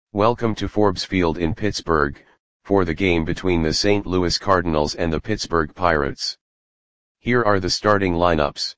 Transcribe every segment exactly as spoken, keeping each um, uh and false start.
Welcome to Forbes Field in Pittsburgh, for the game between the Saint Louis Cardinals and the Pittsburgh Pirates. Here are the starting lineups.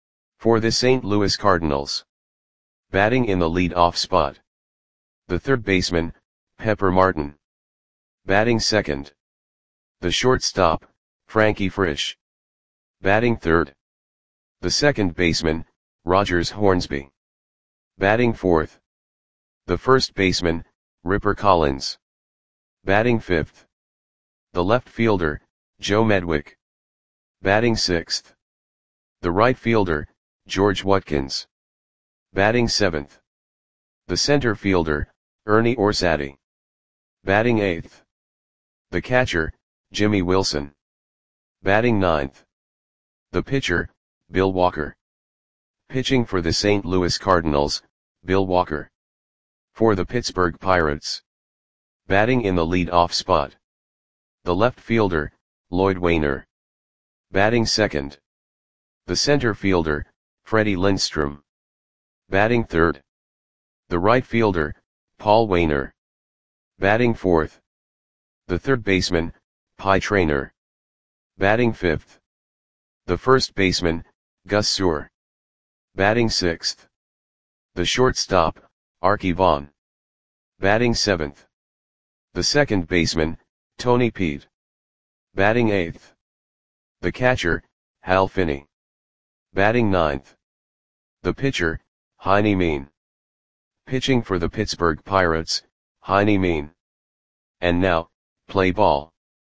For the Saint Louis Cardinals. Batting in the lead-off spot. The third baseman, Pepper Martin. Batting second. The shortstop, Frankie Frisch. Batting third. The second baseman, Rogers Hornsby. Batting fourth. The first baseman, Ripper Collins. Batting fifth. The left fielder, Joe Medwick. Batting sixth. The right fielder, George Watkins. Batting seventh. The center fielder, Ernie Orsatti. Batting eighth. The catcher, Jimmy Wilson. Batting ninth. The pitcher, Bill Walker. Pitching for the Saint Louis Cardinals, Bill Walker. For the Pittsburgh Pirates. Batting in the lead-off spot. The left fielder, Lloyd Waner. Batting second. The center fielder, Freddie Lindstrom. Batting third. The right fielder, Paul Waner. Batting fourth. The third baseman, Pie Traynor. Batting fifth. The first baseman, Gus Suhr. Batting sixth. The shortstop, Arky Vaughan. Batting seventh. The second baseman, Tony Peete. Batting eighth. The catcher, Hal Finney. Batting ninth. The pitcher, Heine Mean. Pitching for the Pittsburgh Pirates, Heine Mean. And now, play ball.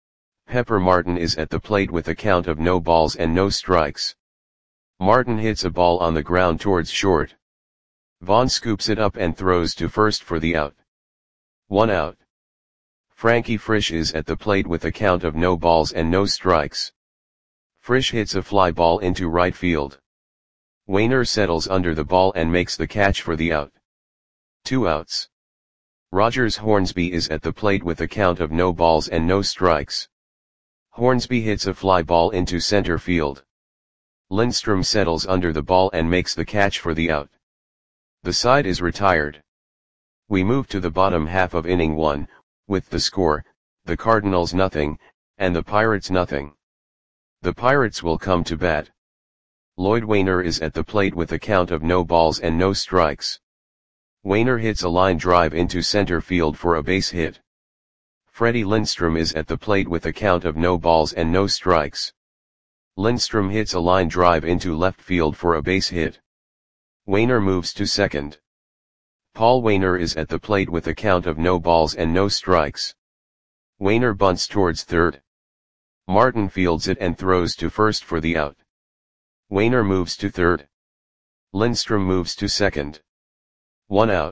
Pepper Martin is at the plate with a count of no balls and no strikes. Martin hits a ball on the ground towards short. Vaughan scoops it up and throws to first for the out. One out. Frankie Frisch is at the plate with a count of no balls and no strikes. Frisch hits a fly ball into right field. Waner settles under the ball and makes the catch for the out. Two outs. Rogers Hornsby is at the plate with a count of no balls and no strikes. Hornsby hits a fly ball into center field. Lindstrom settles under the ball and makes the catch for the out. The side is retired. We move to the bottom half of inning one, with the score, the Cardinals nothing, and the Pirates nothing. The Pirates will come to bat. Lloyd Waner is at the plate with a count of no balls and no strikes. Waner hits a line drive into center field for a base hit. Freddie Lindstrom is at the plate with a count of no balls and no strikes. Lindstrom hits a line drive into left field for a base hit. Waner moves to second. Paul Waner is at the plate with a count of no balls and no strikes. Waner bunts towards third. Martin fields it and throws to first for the out. Waner moves to third. Lindstrom moves to second. One out.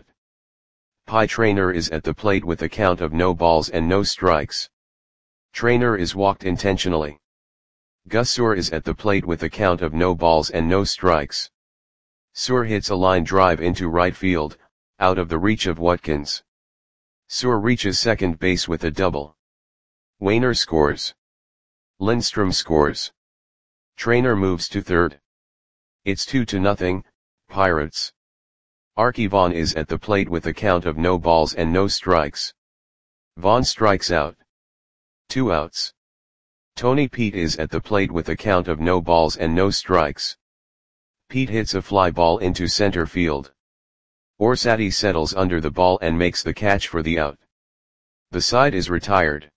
Pie Traynor is at the plate with a count of no balls and no strikes. Traynor is walked intentionally. Gus Suhr is at the plate with a count of no balls and no strikes. Suhr hits a line drive into right field, out of the reach of Watkins. Suhr reaches second base with a double. Waner scores. Lindstrom scores. Traynor moves to third. It's two to nothing, Pirates. Arky Vaughan is at the plate with a count of no balls and no strikes. Vaughan strikes out. Two outs. Tony Peete is at the plate with a count of no balls and no strikes. Peete hits a fly ball into center field. Orsatti settles under the ball and makes the catch for the out. The side is retired.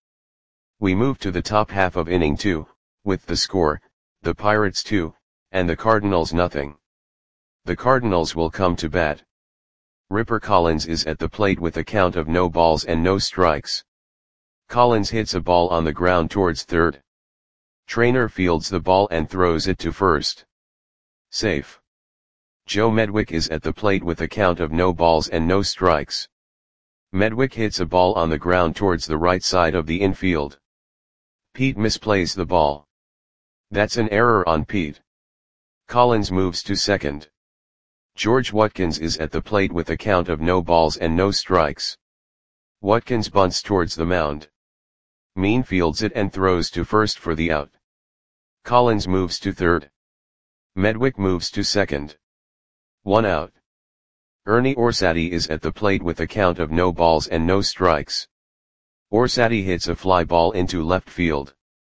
We move to the top half of inning two, with the score, the Pirates two, and the Cardinals nothing. The Cardinals will come to bat. Ripper Collins is at the plate with a count of no balls and no strikes. Collins hits a ball on the ground towards third. Traynor fields the ball and throws it to first. Safe. Joe Medwick is at the plate with a count of no balls and no strikes. Medwick hits a ball on the ground towards the right side of the infield. Peete misplays the ball. That's an error on Peete. Collins moves to second. George Watkins is at the plate with a count of no balls and no strikes. Watkins bunts towards the mound. Mean fields it and throws to first for the out. Collins moves to third. Medwick moves to second. One out. Ernie Orsatti is at the plate with a count of no balls and no strikes. Orsatti hits a fly ball into left field.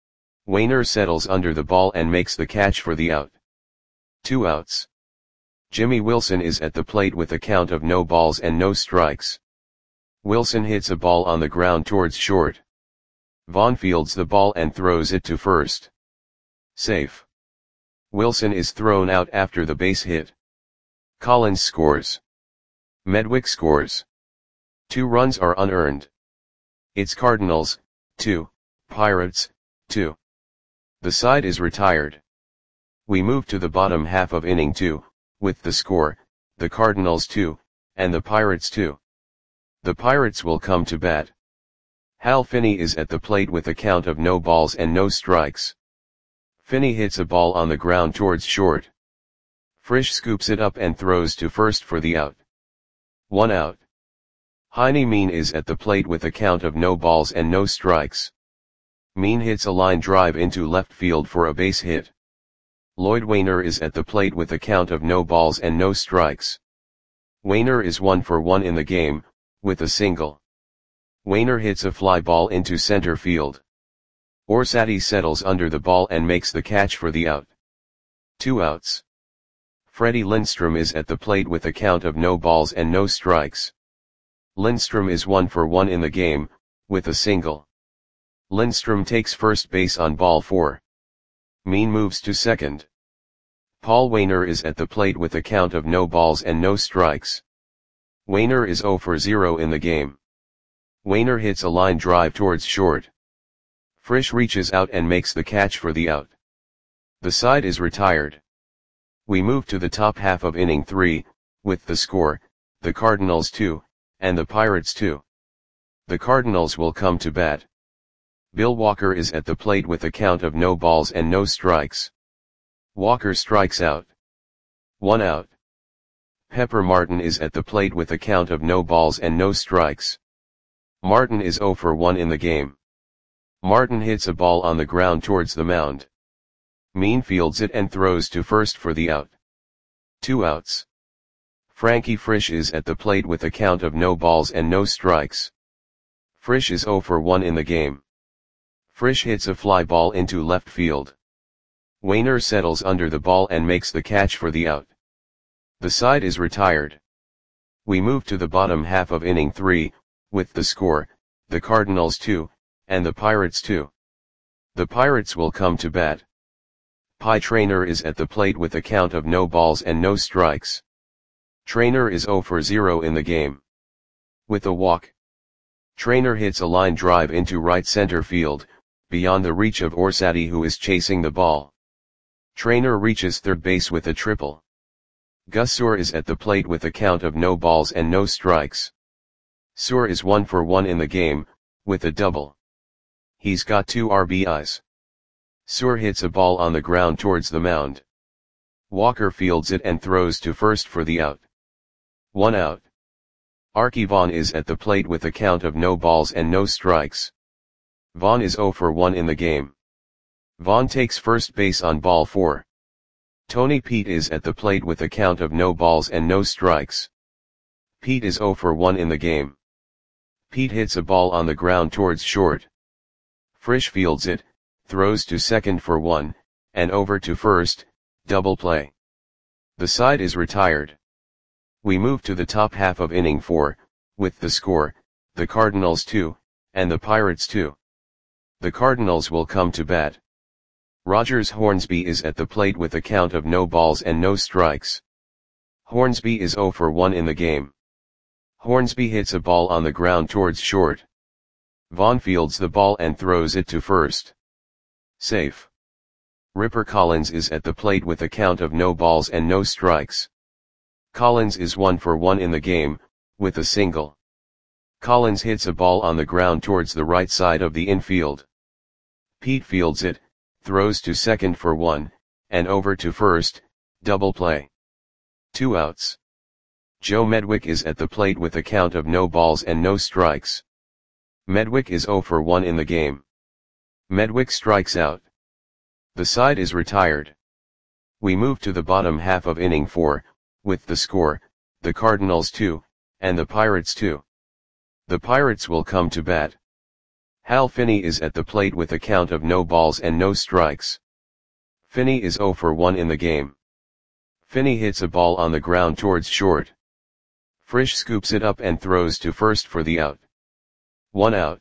Wainer settles under the ball and makes the catch for the out. Two outs. Jimmy Wilson is at the plate with a count of no balls and no strikes. Wilson hits a ball on the ground towards short. Vaughn fields the ball and throws it to first. Safe. Wilson is thrown out after the base hit. Collins scores. Medwick scores. Two runs are unearned. It's Cardinals, two, Pirates, two. The side is retired. We move to the bottom half of inning two, with the score, the Cardinals two, and the Pirates two. The Pirates will come to bat. Hal Finney is at the plate with a count of no balls and no strikes. Finney hits a ball on the ground towards short. Frisch scoops it up and throws to first for the out. One out. Heine Mean is at the plate with a count of no balls and no strikes. Mean hits a line drive into left field for a base hit. Lloyd Wainer is at the plate with a count of no balls and no strikes. Wainer is one for one in the game, with a single. Wainer hits a fly ball into center field. Orsatti settles under the ball and makes the catch for the out. Two outs. Freddie Lindstrom is at the plate with a count of no balls and no strikes. Lindstrom is one for one in the game, with a single. Lindstrom takes first base on ball four. Mean moves to second. Paul Wainer is at the plate with a count of no balls and no strikes. Wainer is zero for zero in the game. Wainer hits a line drive towards short. Frisch reaches out and makes the catch for the out. The side is retired. We move to the top half of inning three, with the score, the Cardinals two, and the Pirates two. The Cardinals will come to bat. Bill Walker is at the plate with a count of no balls and no strikes. Walker strikes out. One out. Pepper Martin is at the plate with a count of no balls and no strikes. Martin is zero for one in the game. Martin hits a ball on the ground towards the mound. Mean fields it and throws to first for the out. Two outs. Frankie Frisch is at the plate with a count of no balls and no strikes. Frisch is zero for one in the game. Frisch hits a fly ball into left field. Wainer settles under the ball and makes the catch for the out. The side is retired. We move to the bottom half of inning three, with the score, the Cardinals two, and the Pirates two. The Pirates will come to bat. Pie Traynor is at the plate with a count of no balls and no strikes. Traynor is zero for zero in the game. With a walk. Traynor hits a line drive into right center field, beyond the reach of Orsatti, who is chasing the ball. Traynor reaches third base with a triple. Gus Suhr is at the plate with a count of no balls and no strikes. Suhr is one for one in the game, with a double. He's got two R B Is. Suhr hits a ball on the ground towards the mound. Walker fields it and throws to first for the out. One out. Archie Vaughn is at the plate with a count of no balls and no strikes. Vaughn is zero for one in the game. Vaughn takes first base on ball four. Tony Pete is at the plate with a count of no balls and no strikes. Pete is zero for one in the game. Pete hits a ball on the ground towards short. Frisch fields it, throws to second for one, and over to first, double play. The side is retired. We move to the top half of inning four, with the score, the Cardinals two, and the Pirates two. The Cardinals will come to bat. Rogers Hornsby is at the plate with a count of no balls and no strikes. Hornsby is zero for one in the game. Hornsby hits a ball on the ground towards short. Vaughn fields the ball and throws it to first. Safe. Ripper Collins is at the plate with a count of no balls and no strikes. Collins is one for one in the game, with a single. Collins hits a ball on the ground towards the right side of the infield. Pete fields it, throws to second for one, and over to first, double play. Two outs. Joe Medwick is at the plate with a count of no balls and no strikes. Medwick is zero for one in the game. Medwick strikes out. The side is retired. We move to the bottom half of inning four, with the score, the Cardinals two, and the Pirates two. The Pirates will come to bat. Hal Finney is at the plate with a count of no balls and no strikes. Finney is oh for one in the game. Finney hits a ball on the ground towards short. Frisch scoops it up and throws to first for the out. One out.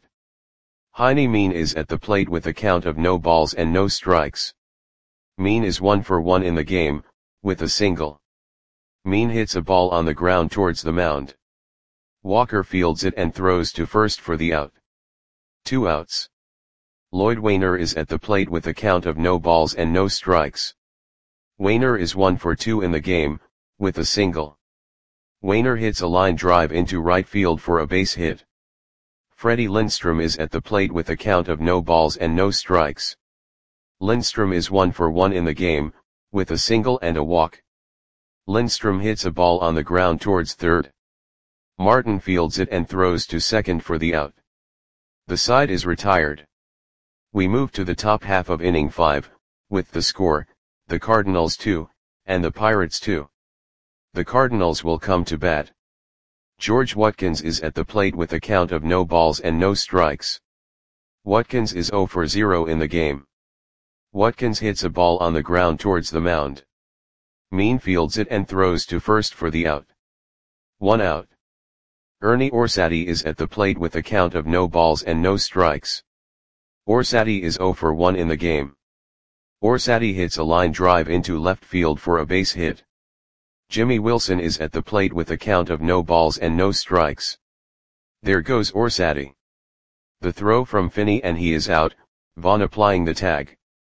Heine Mean is at the plate with a count of no balls and no strikes. Mean is one for one in the game, with a single. Mean hits a ball on the ground towards the mound. Walker fields it and throws to first for the out. Two outs. Lloyd Wainer is at the plate with a count of no balls and no strikes. Wainer is one for two in the game, with a single. Wainer hits a line drive into right field for a base hit. Freddie Lindstrom is at the plate with a count of no balls and no strikes. Lindstrom is one for one in the game, with a single and a walk. Lindstrom hits a ball on the ground towards third. Martin fields it and throws to second for the out. The side is retired. We move to the top half of inning five, with the score, the Cardinals two, and the Pirates two. The Cardinals will come to bat. George Watkins is at the plate with a count of no balls and no strikes. Watkins is oh for zero in the game. Watkins hits a ball on the ground towards the mound. Mean fields it and throws to first for the out. One out. Ernie Orsatti is at the plate with a count of no balls and no strikes. Orsatti is oh for one in the game. Orsatti hits a line drive into left field for a base hit. Jimmy Wilson is at the plate with a count of no balls and no strikes. There goes Orsatti. The throw from Finney and he is out, Vaughn applying the tag.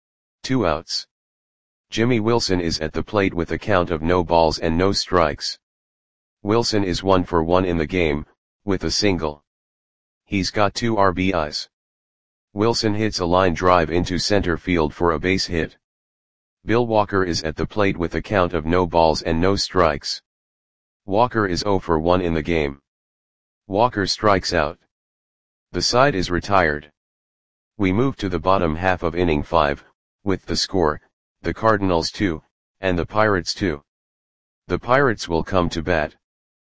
Two outs. Jimmy Wilson is at the plate with a count of no balls and no strikes. Wilson is one for one in the game, with a single. He's got two R B Is. Wilson hits a line drive into center field for a base hit. Bill Walker is at the plate with a count of no balls and no strikes. Walker is oh for one in the game. Walker strikes out. The side is retired. We move to the bottom half of inning five, with the score, the Cardinals two, and the Pirates two. The Pirates will come to bat.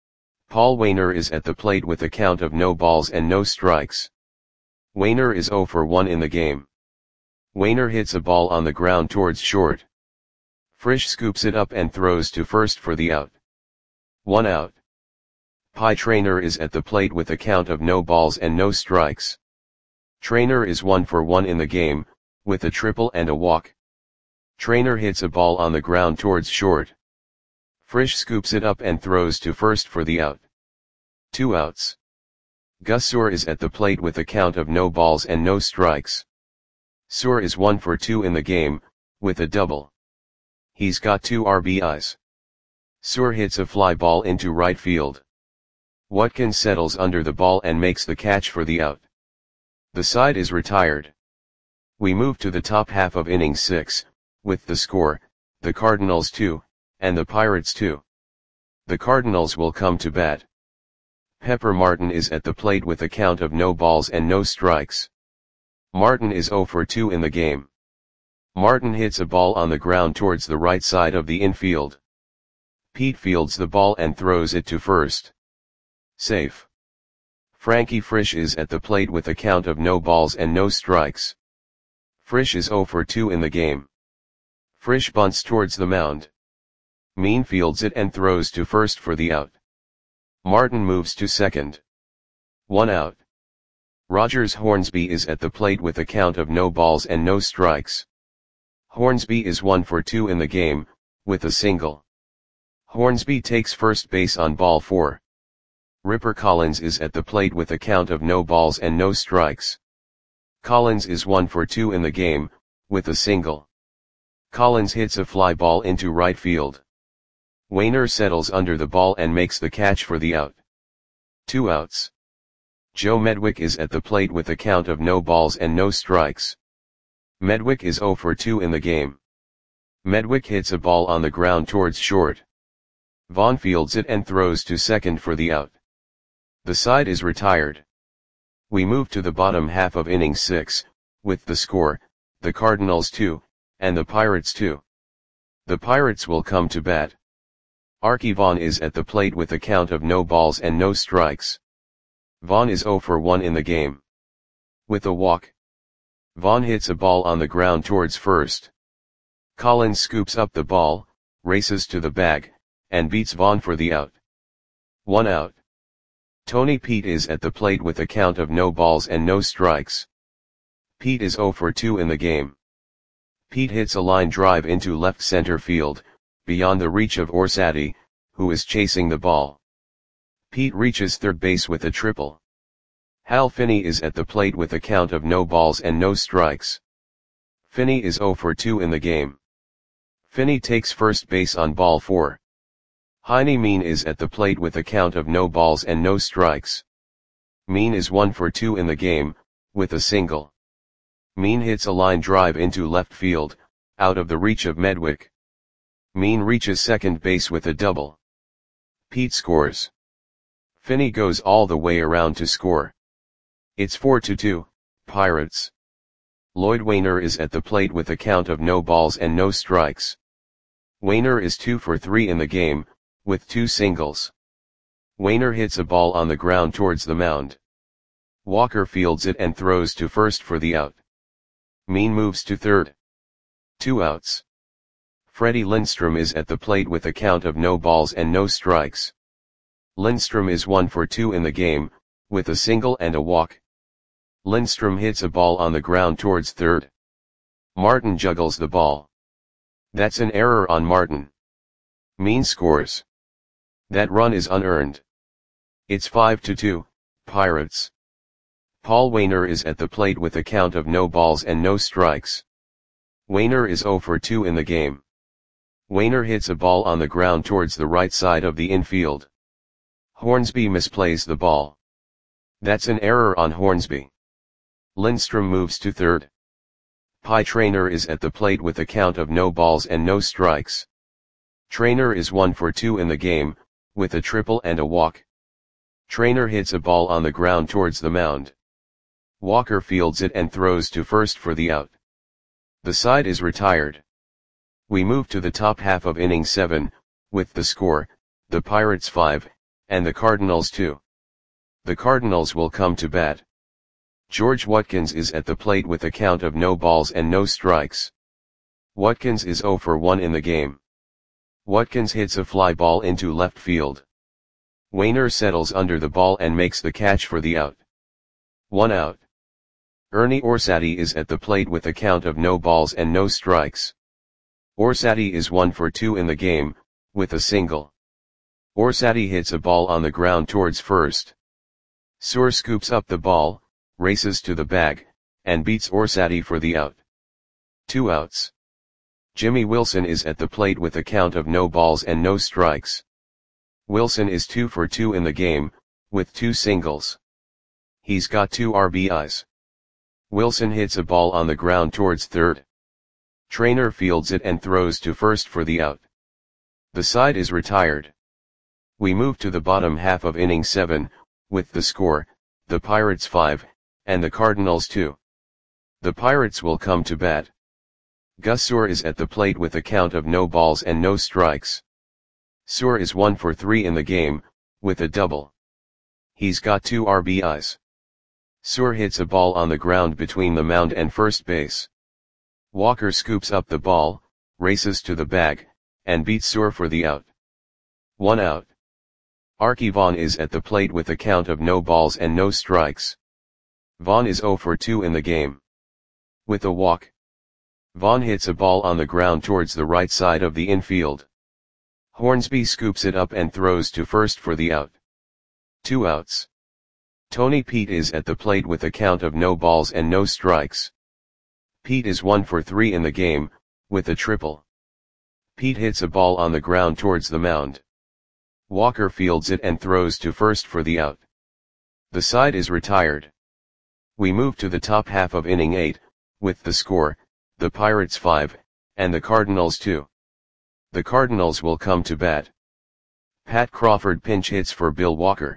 Paul Wainer is at the plate with a count of no balls and no strikes. Wainer is oh for one in the game. Wainer hits a ball on the ground towards short. Frisch scoops it up and throws to first for the out. One out. Pie Traynor is at the plate with a count of no balls and no strikes. Traynor is one for one in the game, with a triple and a walk. Traynor hits a ball on the ground towards short. Frisch scoops it up and throws to first for the out. Two outs. Gus Suhr is at the plate with a count of no balls and no strikes. Suhr is one for two in the game, with a double. He's got two R B Is. Suhr hits a fly ball into right field. Watkins settles under the ball and makes the catch for the out. The side is retired. We move to the top half of inning six, with the score, the Cardinals two, and the Pirates two. The Cardinals will come to bat. Pepper Martin is at the plate with a count of no balls and no strikes. Martin is oh for two in the game. Martin hits a ball on the ground towards the right side of the infield. Pete fields the ball and throws it to first. Safe. Frankie Frisch is at the plate with a count of no balls and no strikes. Frisch is oh for two in the game. Frisch bunts towards the mound. Mean fields it and throws to first for the out. Martin moves to second. One out. Rogers Hornsby is at the plate with a count of no balls and no strikes. Hornsby is one for two in the game, with a single. Hornsby takes first base on ball four. Ripper Collins is at the plate with a count of no balls and no strikes. Collins is one for two in the game, with a single. Collins hits a fly ball into right field. Wainer settles under the ball and makes the catch for the out. Two outs. Joe Medwick is at the plate with a count of no balls and no strikes. Medwick is oh for two in the game. Medwick hits a ball on the ground towards short. Vaughn fields it and throws to second for the out. The side is retired. We move to the bottom half of inning six, with the score, the Cardinals two, and the Pirates two. The Pirates will come to bat. Arky Vaughan is at the plate with a count of no balls and no strikes. Vaughan is zero for one in the game. With a walk, Vaughan hits a ball on the ground towards first. Collins scoops up the ball, races to the bag, and beats Vaughan for the out. One out. Tony Pete is at the plate with a count of no balls and no strikes. Pete is zero for two in the game. Pete hits a line drive into left center field, beyond the reach of Orsatti, who is chasing the ball. Pete reaches third base with a triple. Hal Finney is at the plate with a count of no balls and no strikes. Finney is zero for two in the game. Finney takes first base on ball four. Heine Mean is at the plate with a count of no balls and no strikes. Mean is one for two in the game, with a single. Mean hits a line drive into left field, out of the reach of Medwick. Mean reaches second base with a double. Pete scores. Finney goes all the way around to score. It's four to two, Pirates. Lloyd Wainer is at the plate with a count of no balls and no strikes. Wainer is two for three in the game, with two singles. Wainer hits a ball on the ground towards the mound. Walker fields it and throws to first for the out. Mean moves to third. Two outs. Freddie Lindstrom is at the plate with a count of no balls and no strikes. Lindstrom is one for two in the game, with a single and a walk. Lindstrom hits a ball on the ground towards third. Martin juggles the ball. That's an error on Martin. Mean scores. That run is unearned. It's five to two, Pirates. Paul Wainer is at the plate with a count of no balls and no strikes. Wainer is zero for two in the game. Wainer hits a ball on the ground towards the right side of the infield. Hornsby misplays the ball. That's an error on Hornsby. Lindstrom moves to third. Pie Traynor is at the plate with a count of no balls and no strikes. Traynor is one for two in the game, with a triple and a walk. Traynor hits a ball on the ground towards the mound. Walker fields it and throws to first for the out. The side is retired. We move to the top half of inning seven, with the score, the Pirates five, and the Cardinals two. The Cardinals will come to bat. George Watkins is at the plate with a count of no balls and no strikes. Watkins is zero for one in the game. Watkins hits a fly ball into left field. Wainer settles under the ball and makes the catch for the out. One out. Ernie Orsatti is at the plate with a count of no balls and no strikes. Orsatti is one for two in the game, with a single. Orsatti hits a ball on the ground towards first. Suhr scoops up the ball, races to the bag, and beats Orsatti for the out. Two outs. Jimmy Wilson is at the plate with a count of no balls and no strikes. Wilson is two for two in the game, with two singles. He's got two R B Is. Wilson hits a ball on the ground towards third. Traynor fields it and throws to first for the out. The side is retired. We move to the bottom half of inning seven, with the score, the Pirates five, and the Cardinals two. The Pirates will come to bat. Gus Suhr is at the plate with a count of no balls and no strikes. Suhr is one for three in the game, with a double. He's got two R B Is. Suhr hits a ball on the ground between the mound and first base. Walker scoops up the ball, races to the bag, and beats Suhr for the out. One out. Arky Vaughan is at the plate with a count of no balls and no strikes. Vaughan is zero for two in the game. With a walk, Vaughan hits a ball on the ground towards the right side of the infield. Hornsby scoops it up and throws to first for the out. Two outs. Tony Pete is at the plate with a count of no balls and no strikes. Pete is one for three in the game, with a triple. Pete hits a ball on the ground towards the mound. Walker fields it and throws to first for the out. The side is retired. We move to the top half of inning eight, with the score, the Pirates five, and the Cardinals two. The Cardinals will come to bat. Pat Crawford pinch hits for Bill Walker.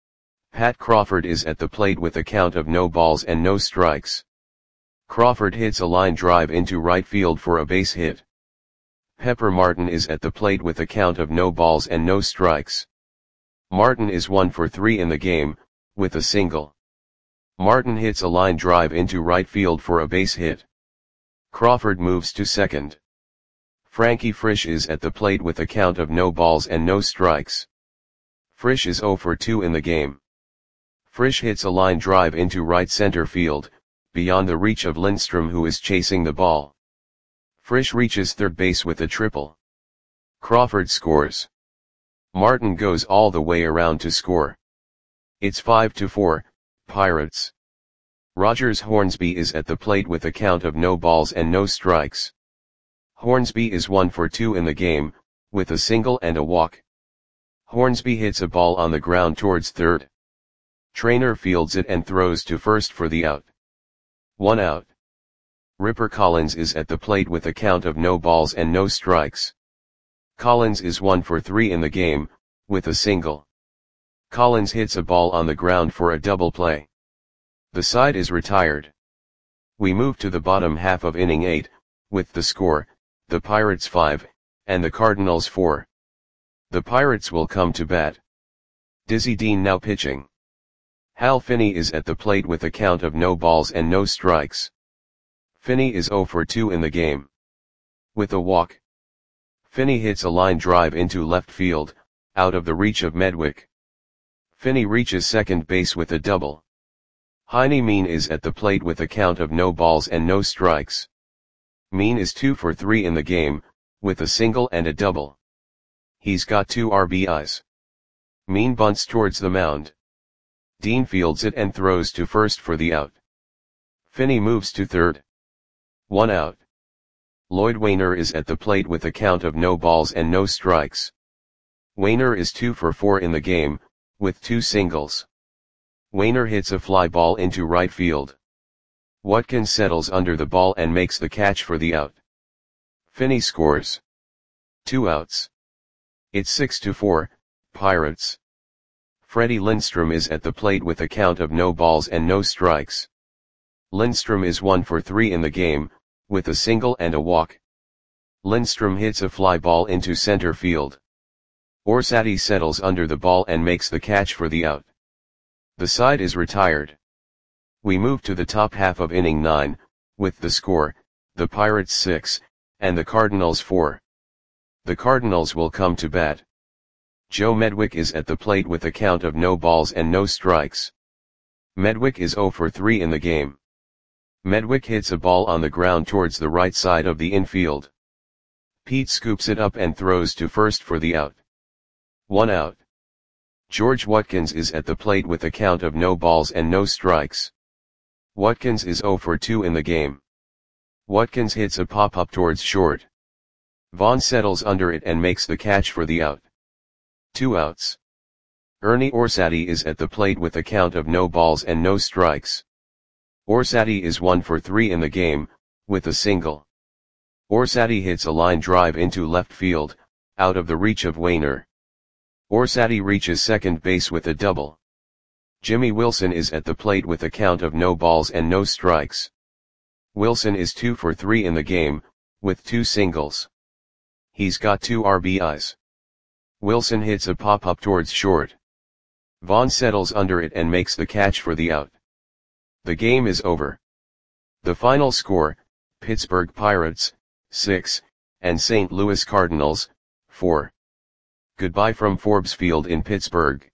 Pat Crawford is at the plate with a count of no balls and no strikes. Crawford hits a line drive into right field for a base hit. Pepper Martin is at the plate with a count of no balls and no strikes. Martin is one for three in the game, with a single. Martin hits a line drive into right field for a base hit. Crawford moves to second. Frankie Frisch is at the plate with a count of no balls and no strikes. Frisch is zero for two in the game. Frisch hits a line drive into right center field, beyond the reach of Lindstrom, who is chasing the ball. Frisch reaches third base with a triple. Crawford scores. Martin goes all the way around to score. It's five to four, Pirates. Rogers Hornsby is at the plate with a count of no balls and no strikes. Hornsby is one for two in the game, with a single and a walk. Hornsby hits a ball on the ground towards third. Trainer fields it and throws to first for the out. One out. Ripper Collins is at the plate with a count of no balls and no strikes. Collins is one for three in the game, with a single. Collins hits a ball on the ground for a double play. The side is retired. We move to the bottom half of inning eight, with the score, the Pirates five, and the Cardinals four. The Pirates will come to bat. Dizzy Dean now pitching. Hal Finney is at the plate with a count of no balls and no strikes. Finney is zero for two in the game. With a walk. Finney hits a line drive into left field, out of the reach of Medwick. Finney reaches second base with a double. Heine Mean is at the plate with a count of no balls and no strikes. Mean is two for three in the game, with a single and a double. He's got two R B Is. Mean bunts towards the mound. Dean fields it and throws to first for the out. Finney moves to third. One out. Lloyd Wainer is at the plate with a count of no balls and no strikes. Wainer is two for four in the game, with two singles. Wainer hits a fly ball into right field. Watkins settles under the ball and makes the catch for the out. Finney scores. Two outs. It's six to four, Pirates. Freddie Lindstrom is at the plate with a count of no balls and no strikes. Lindstrom is one for three in the game, with a single and a walk. Lindstrom hits a fly ball into center field. Orsatti settles under the ball and makes the catch for the out. The side is retired. We move to the top half of inning nine, with the score, the Pirates six, and the Cardinals four. The Cardinals will come to bat. Joe Medwick is at the plate with a count of no balls and no strikes. Medwick is zero for three in the game. Medwick hits a ball on the ground towards the right side of the infield. Pete scoops it up and throws to first for the out. One out. George Watkins is at the plate with a count of no balls and no strikes. Watkins is zero for two in the game. Watkins hits a pop-up towards short. Vaughn settles under it and makes the catch for the out. Two outs. Ernie Orsatti is at the plate with a count of no balls and no strikes. Orsatti is one for three in the game, with a single. Orsatti hits a line drive into left field, out of the reach of Wainer. Orsatti reaches second base with a double. Jimmy Wilson is at the plate with a count of no balls and no strikes. Wilson is two for three in the game, with two singles. He's got two R B Is. Wilson hits a pop-up towards short. Vaughn settles under it and makes the catch for the out. The game is over. The final score, Pittsburgh Pirates, six, and Saint Louis Cardinals, four. Goodbye from Forbes Field in Pittsburgh.